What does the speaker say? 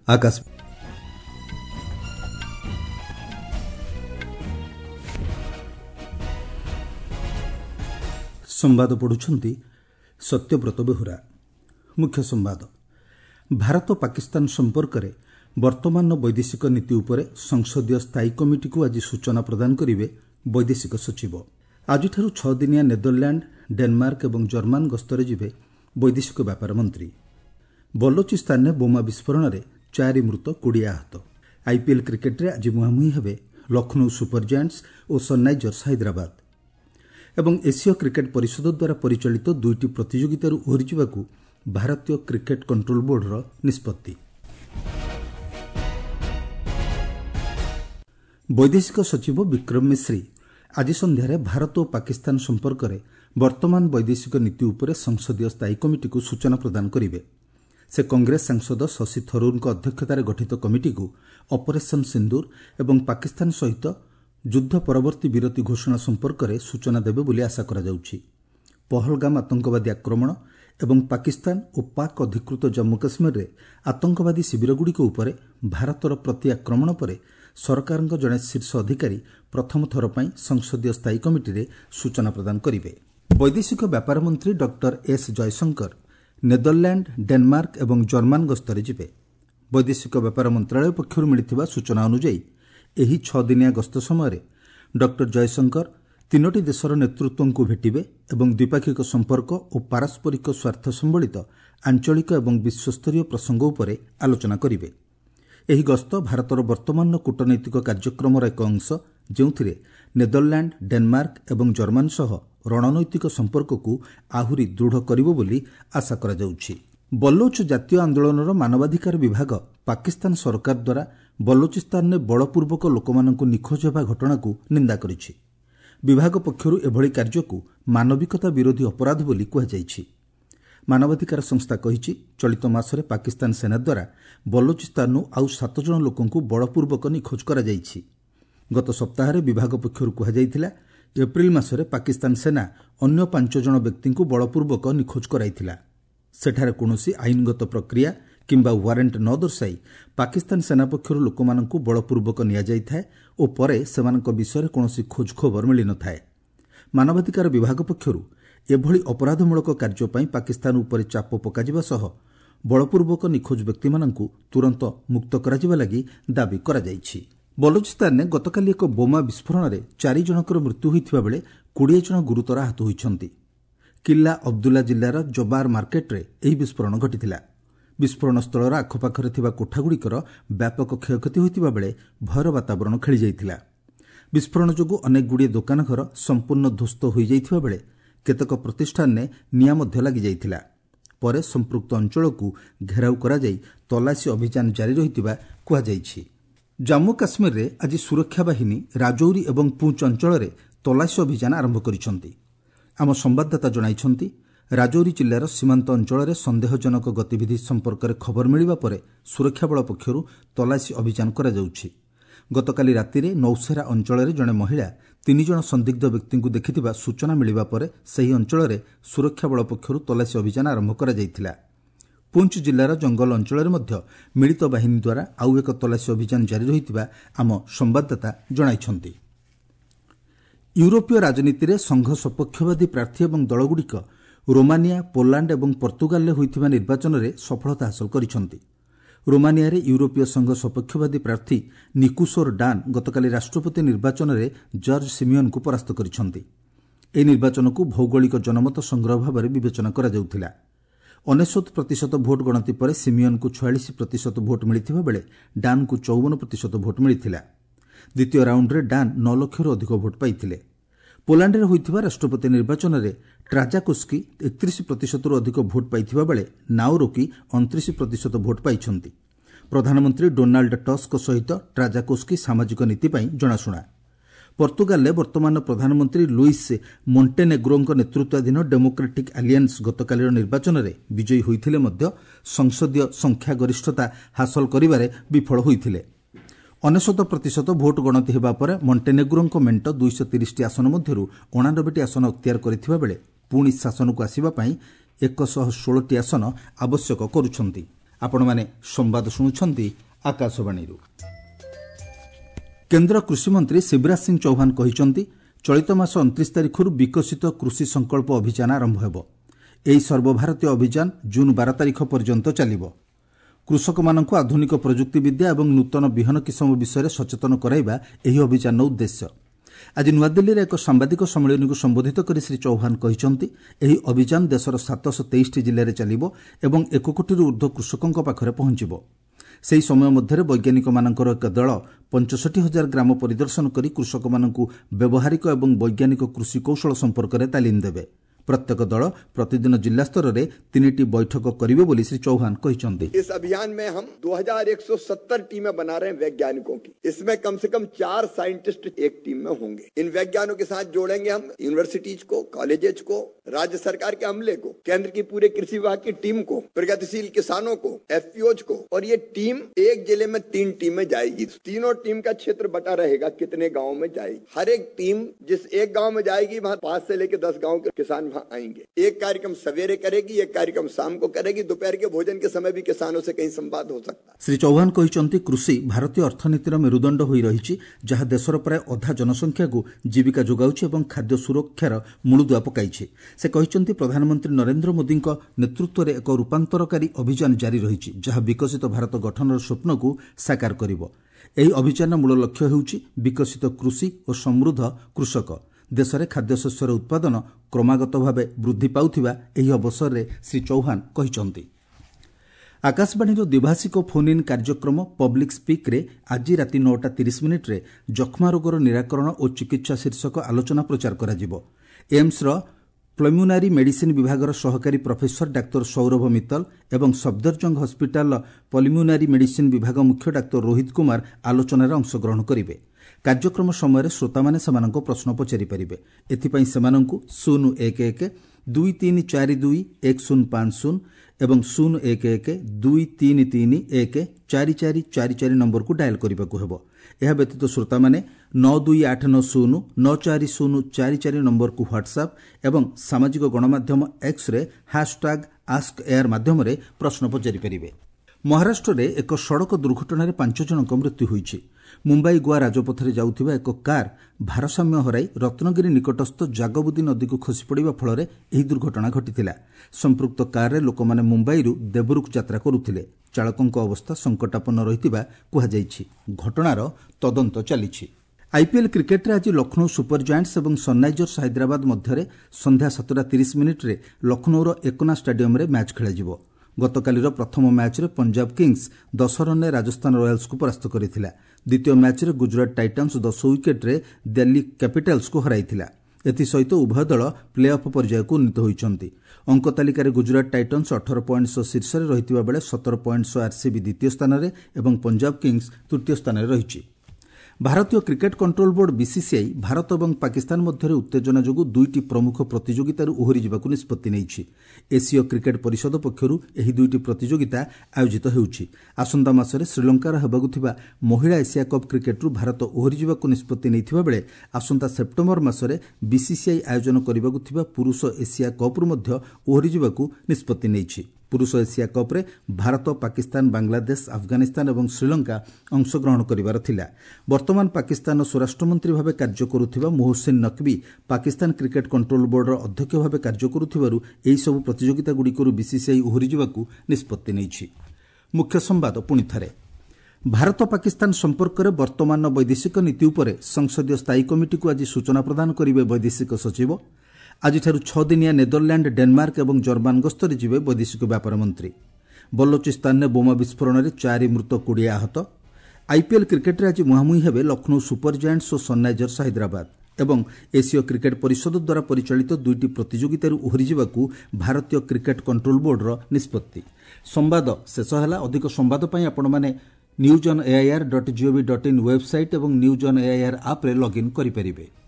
आकाश संवाद पढ़ुछंती सत्यव्रत बेहुरा। मुख्य संवाद। भारत पाकिस्तान संपर्क में वर्तमान वैदेशिक नीति उपरे संसदीय स्थायी कमिटी को आज सूचना प्रदान करेंगे वैदेशिक सचिव। आज 6 दिनिया नेदरलैंड, डेनमार्क और जर्मान गस्तरे जिबे वैदेशिक व्यापार मंत्री। बलोचिस्तान में बोमा विस्फोरण में 4 मृत 20 आहत। आईपीएल क्रिकेट रे आज मुहांमुही हेबे लखनऊ सुपर जायंट्स और सनराइजर्स हैदराबाद। एवं एशिया क्रिकेट परिषद द्वारा परिचालित 2टी प्रतियोगितार ओहरी जावाकू भारतीय क्रिकेट कंट्रोल बोर्डर निष्पत्ति। वैदेशिक सचिव विक्रम मिश्री आज संध्यारे भारत और पाकिस्तान संपर्क में वर्तमान वैदेशिक नीति उपरे संसदीय स्थायी कमिटी को सूचना प्रदान करेंगे। से कांग्रेस सांसद शशि थरूर अध्यक्षतार गठित कमिटी को ऑपरेशन सिंदूर एवं पाकिस्तान सहित युद्ध परवर्ती विरति घोषणा संपर्क में सूचना देवे बोली आशा करा जाउछि। पहलगाम आतंकवादी आक्रमण एवं पाकिस्तान और पाक अधिकृत जम्मू काश्मीर में आतंकवादी शिविरगुड़िक उपरे भारतर प्रति आक्रमण पर सरकार जड़े शीर्ष अधिकारी प्रथम थर पर संसदीय स्थायी कमिटी रे सूचना प्रदान करेंगे। वैदेशिक व्यापार मंत्री doctor S Jaishankar Netherland, Denmark और जर्मान गस्तरे जिबे। वैदेशिक व्यापार मंत्रालय पक्षर मिलिथिबा सूचना अनुसार एही 6 दिनिया गस्त समय डॉक्टर जयशंकर 3टी देशर नेतृत्व को भेटिबे एवं द्विपाक्षिक संपर्क और पारस्परिक स्वार्थ संबलित आंचलिक और विश्वस्तरीय प्रसंग उपरे आलोचना करिवे। एही गस्त भारतर वर्तमान कूटनैतिक कार्यक्रमर एक अंश जेउथिरे नेदरलैंड, डेनमार्क और जर्मान सह रणनैतिक संपर्क को आहुरी दृढ़ करिवो बोली आशा करा जाउछि। बलोच जातीय आंदोलनर मानवाधिकार विभाग पाकिस्तान सरकार द्वारा बलोचिस्तान में बलपूर्वक लोकमानंकु निखोज हेबा घटना को निंदा करिछि। विभाग पक्षरु एभଳି कार्य को मानविकता विरोधी अपराध बोली कुहाଯାଇଛି। मानवाधिकार संस्था कहिछि चलित मासरे पाकिस्तान सेना द्वारा बलोचिस्ताननु आउ 7 जन लोकंकु बलपूर्वक निखोज करा जाइछि। गत सप्ताहरे विभाग पक्षरु कुहाଯାଇथिला एप्रिल मासरे पाकिस्तान सेना अन्य 5 जन व्यक्तिंकु बलपूर्वक निखोज कराइथिला। सेठारे कोनोसी आईनगत प्रक्रिया किंबा वारेंट न दर्शाई पाकिस्तान सेना पक्षरु लोकमानंकु बलपूर्वक निया जाइथाय ओ परे सेमानक विषय कोनोसी खोज खबर मिली न थाए। मानवाधिकार विभाग पक्षरु एभଳି अपराधमूलक कार्य पई पाकिस्तान उपरे चाप पकाजिबा सह बलपूर्वक निखोज व्यक्तिमानंकु तुरंत मुक्त कराजिबा लागि दाबी करा जाइछि। बलोचिस्तान ने गतकाली एक बोमा विस्फोरण में 4 जनकर मृत्यु होइथिबा बेले 20 जन गुरुतर आहत होइछन्ति। किल्ला अब्दुल्ला जिल्लार जबार मार्केट रे एही विस्फोरण घटिथिला। विस्फोरण स्थलर आखपाखरे थिबा कोठागुड़िकर व्यापक क्षयक्षति होइथिबा बेले भयर वातावरण खेली जाइथिला। विस्फोरण जोगु अनेक गुड़िए दुकान घर संपूर्ण ध्वस्त होई जाइथिबा बेले केतक प्रतिष्ठान ने निया मध्य लागि जाइथिला। परे संपृक्त अंचल को घेराव करा जाई तलाशी अभियान जारी रहिथिबा कुहा जाइछि। जम्मू काश्मीर रे आज सुरक्षा बाहिनी राजौरी और पूंछ अंचल रे तलाशी अभियान आरंभ करिसंति। आम संवाददाता जणाइछन्ति राजौरी जिल्लार सीमांत अंचल रे संदेहजनक गतिविधि संपर्क में खबर मिलिबा परे सुरक्षा बल पक्षरु तलाशी अभियान करा जाउछि। गतकाली रातिरे नौसेरा अंचल रे जणे महिला 3 जन संदिग्ध व्यक्ति को देखिथिबा सूचना मिलिबा परे सही अंचल रे सुरक्षा बल पक्षरु तलाशी अभियान आरंभ करा जाइथिला। पुंछ जिल्लार जंगल अंचल में मिलित बाहिनी द्वारा आउ एक तलाशी अभियान जारी रहिथिबा आम संवाददाता जणाइछन्ति। यूरोपीय राजनीति रे संघ सपक्षवादी प्रार्थी और दलगुड़िक रोमानिया, पोलैंड और पर्तुगाल होइथिबा निर्वाचन रे सफलता हासिल करिसंति। रोमानिया रे यूरोपीय संघ सपक्षवादी प्रार्थी निकुसोर डान गतकाली राष्ट्रपति निर्वाचन रे जॉर्ज सिमियन को परास्त करिसंति। ए निर्वाचन को भौगोलिक जनमत संग्रह भाव में विवेचना करा जाउथिला। 69% भोट गणति पर सिमियन को 46% भोट मिलिथिबा बेले डान को 54% भोट मिलिथिला। द्वितीय राउंड रे डान 9 लाख अधिक भोट पाइथिले। पोलैंड रे होइथिबा राष्ट्रपति निर्वाचन रे ट्राजाकोस्की 31% अधिक भोट पाइथिबा बेले नाउरोकी 29% भोट पाइछन्ति। प्रधानमंत्री डोनाल्ड टस्क सहित ट्राजाकोस्की सामाजिक नीति पई जणाशुना। पर्तुगाल वर्तमान प्रधानमंत्री लुइस मोंटेनेग्रो नेतृत्वाधीन डेमोक्रेटिक आलियंस गतकालीर निर्वाचन में विजयी होइथिले मध्य संसदीय संख्या गरिष्ठता हासिल करिबारे विफल होइथिले। 69% भोट गणति हेबा पर मोंटेनेग्रो मेंट 230 आसन मध्यरु 89 आसन अख्तियार करिथिबा बेले पुणी शासन को आसीबा पई 116 आसन आवश्यक करुछन्ति। आपण माने संवाद शुणुछंती आकाशवाणी। केंद्र कृषि मंत्री शिवराज सिंह चौहान कहिसंती चलित मास 29 तारिखରୁ विकसित कृषि संकल्प अभियान आरंभ हेबो। एही सर्वभारतीय अभियान जून 12 तारिख पर्यंत चलिबो। कृषक मानक आधुनिक प्रजुक्ति विद्या एवं नूतन बिहन किसम विषय सचेतन कराइबा एही अभियान उद्देश्य। आज नुआदिल्ली एक सांबादिक सम्मेलन को संबोधित कर श्री चौहान कहिसंती एही अभियान देशर 723 जिले में चलिबो एवं 1 कोटी ऊर्ध्व कृषकों पाखरे पहुंचिबो। ସେହି ସମୟ ମଧ୍ୟରେ ବୈଜ୍ଞାନିକମାନଙ୍କର ଏକ ଦଳ 65,000 ଗ୍ରାମ ପରିଦର୍ଶନ କରି କୃଷକମାନଙ୍କୁ ବ୍ୟବହାରିକ ଏବଂ ବୈଜ୍ଞାନିକ କୃଷି କୌଶଳ ସମ୍ପର୍କରେ ତାଲିମ ଦେବେ। प्रत्येक दल प्रतिदिन जिला स्तर में 3टी बैठक करेंगे बोली श्री चौहान कहते। इस अभियान में हम 2170 टीमें बना रहे हैं वैज्ञानिकों की। इसमें कम से कम 4 साइंटिस्ट एक टीम में होंगे। इन वैज्ञानिकों के साथ जोड़ेंगे हम यूनिवर्सिटीज को, कॉलेजेस को, राज्य सरकार के अमले को, केंद्र की पूरे कृषि विभाग की टीम को, प्रगतिशील किसानों को, FPOज को। और ये टीम एक जिले में 3 टीमें जाएगी। तीनों टीम का क्षेत्र बटा रहेगा, कितने गाँव में जाएगी। हर एक टीम जिस एक गाँव में जाएगी वहाँ 5 से लेकर 10 गाँव के किसान आएंगे। एक कार्यक्रम सवेरे करेगी, एक कार्यक्रम शाम को करेगी। दोपहर के भोजन के समय भी किसानों से कहीं संवाद हो सकता है। श्री चौहान कहते कृषि भारतीय अर्थनीतिर मेरुदंड हो रही, जहां देशर प्राय अधा जनसंख्या को जीविका जोगाउछि एवं खाद्य सुरक्षार मूलदुआ पकाइछि। से कहते प्रधानमंत्री नरेंद्र मोदी नेतृत्व में एक रूपांतरकारी अभियान जारी रही, जहां विकसित भारत गठनर स्वप्न को साकार करिबो। एही अभियान मूल लक्ष्य हेउछि विकसित कृषि और समृद्ध कृषक। देश में खाद्यशस्यर उत्पादन क्रमागत भाव वृद्धि पाउथिबा एही अवसर में श्री चौहान कहते। आकाशवाणी द्विभाषिक फोन इन कार्यक्रम पब्लिक स्पीक रे आज राति 9:30 रे जख्मा रोगर निराकरण और चिकित्सा शीर्षक आलोचना प्रचार करा जिवो। एम्स रो प्लम्युनारी मेडिसिन विभाग सहकारी प्रोफेसर डाक्टर सौरभ मित्तल एवं सफदरजंग हस्पिटाल पल्म्युनारी मेडिसिन विभाग मुख्य डाक्टर रोहित कुमार आलोचना अंशग्रहण करेंगे। कार्यक्रम समय श्रोता मैंने सेमानंको प्रश्न पचारि पारिबे। एथिपई सेमानंको 011-2342-1050 एवं 011-2331-4444 नंबर को डायल करबाकू हेबो। एहा व्यतीत श्रोता माने 9289094044 नंबर को व्हाट्सएप एवं सामाजिक गणमाध्यम एक्स रे #AskAir माध्यम रे प्रश्न पचारि पारिबे। महाराष्ट्र रे एक सड़क दुर्घटना 5 जनक मृत्यु होईछि। मुंबई गोवा राजपथरे जाउथिबा एक कार भारसाम्य हराई रत्नगिरी निकटस्थ जागबुदी नदी को खसी पड़िबा फल एही दुर्घटना घटिथिला। संपृक्त कार रे लोकमाने मुंबईरू देवरुख यात्रा करुथिले। चालकଙ୍କ अवस्था संकटापन्न रहितिबा कुहा जाईछि। घटनार तदंत चलिछि। आईपीएल क्रिकेट रे आज लखनऊ सुपर जायंट्स एवं सनराइजर्स हैदराबाद मध्यरे संध्या 7:30 रे लखनऊर एकना स्टेडियम रे मैच खेलाजिवो। गतकालीर प्रथम मैच रे Punjab kings 10 run Rajasthan royals को परास्त करिथिला। द्वितीय मैच रे गुजरात टाइटन्स 10 विकेट रे दिल्ली कैपिटल्स को हराइथिला। एथिसहित उभय दल प्ले ऑफ पर्याय को उन्नीत होइछन्ति। अंक तालिकार गुजरात टाइटन्स 18 पॉइंट्स शीर्ष रे रहितिबा बेले 17 पॉइंट्स आरसीबी द्वितीय स्थान रे एवं पंजाब किंग्स तृतीय स्थान रे रहिछि। भारतीय cricket control board BCCI Bharat और पाकिस्तान मध्य उत्तेजना जोगु 2टी प्रमुख प्रतियोगितार ओहरी जावाक निष्पत्ति नेइछि। एसीय क्रिकेट परिषद पक्षरु एही 2टी प्रतियोगिता आयोजित हेउछि। आसंता मासरे श्रीलंकार हेबाकु थिबा महिला एशिया कप क्रिकेटरु भारत ओहरी जावाक निष्पत्ति नेइथिबा बेले आसंता सेप्टेम्बर मासरे बीसीसीआई आयोजन करिबाकु थिबा पुरुष एशिया कपरु मध्य ओहरी जावाक निष्पत्ति नेइछि। पुरुष एशिया कप रे भारत, पाकिस्तान, बांग्लादेश, अफगानिस्तान और श्रीलंका अंशग्रहण करिवार थिला। वर्तमान पाकिस्तान स्वराष्ट्र मंत्री भाव कार्य करुथिबा Mohsin Naqvi Pakistan cricket control board अध्यक्ष भाव कार्य करुथिबारु एही सब प्रतियोगिता गुड़िकरु बीसीसीआई ओहरी जावाकू निष्पत्ति नेइछि। मुख्य संवाद पुणी थरे। भारत पाकिस्तान संपर्क में वर्तमान वैदेशिक नीति उपरे संसदीय स्थायी कमिटी को आज सूचना प्रदान करिवे वैदेशिक सचिव। आज 6 दिनिया नेदरलैंड, डेनमार्क और जर्मान गस्तरे जिवे वैदेशिक व्यापार मंत्री। बलोचिस्तान में बोमा विस्फोरण में 4 मृत 20 आहत। आईपीएल क्रिकेट रे आज मुहांमुही हेबे लखनऊ सुपर जायंट्स और सनराइजर्स हैदराबाद एवं एसीय क्रिकेट परिषद द्वारा परिचालित 2टी प्रतियोगितार ओहरी जावाकू भारतीय क्रिकेट कंट्रोल बोर्डर निष्पत्ति। संवाद शेष होला। अधिक संवाद पई आपण माने newsonair.gov.in वेबसाइट और न्यूज ऑन एआईआर ऐप रे लॉगिन करि परिबे।